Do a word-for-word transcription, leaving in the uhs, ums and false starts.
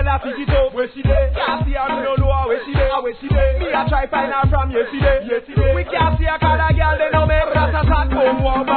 a pick it up. Where she dey? Can't see her, me no know where she dey. Where she dey? Me a try find her from yesterday. Yesterday. We can't see her 'cause the girl they know me. Rat-a-tat, boom, boom.